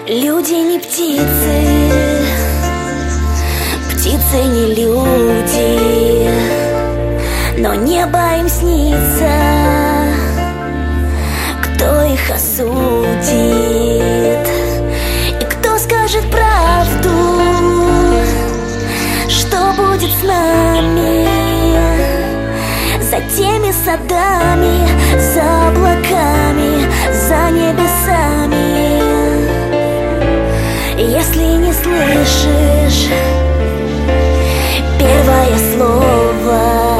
Люди не птицы, птицы не люди, но небо им снится. Кто их осудит и кто скажет правду? Что будет с нами? За теми садами, за облаками, за небесами. Если не слышишь первое слово,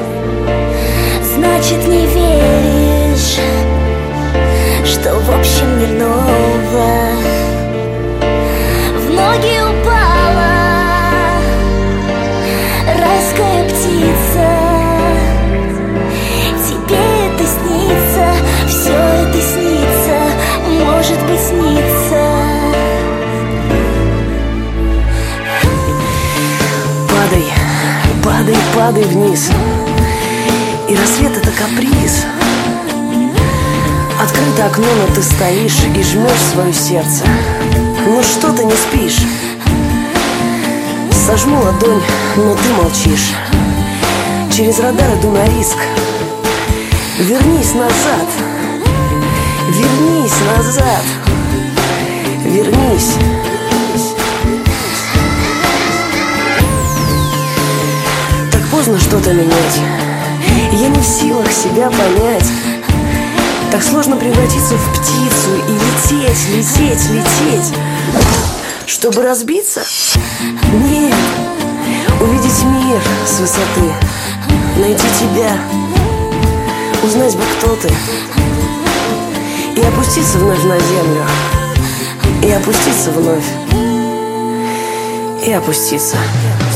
значит не веришь, что в общем мир ново. В ноги упала райская птица. Тебе это снится, все это снится, может быть снится. Падай, падай, падай вниз. И рассвет — это каприз. Открыто окно, но ты стоишь и жмешь свое сердце. Ну что ты не спишь? Сожму ладонь, но ты молчишь. Через радар иду на риск. Вернись назад. Вернись назад. Вернись. Так поздно что-то менять. Я не в силах себя понять. Так сложно превратиться в птицу и лететь, лететь, лететь. Чтобы разбиться? Нет. Увидеть мир с высоты. Найти тебя. Узнать бы, кто ты. И опуститься вновь на землю. И опуститься вновь. И опуститься.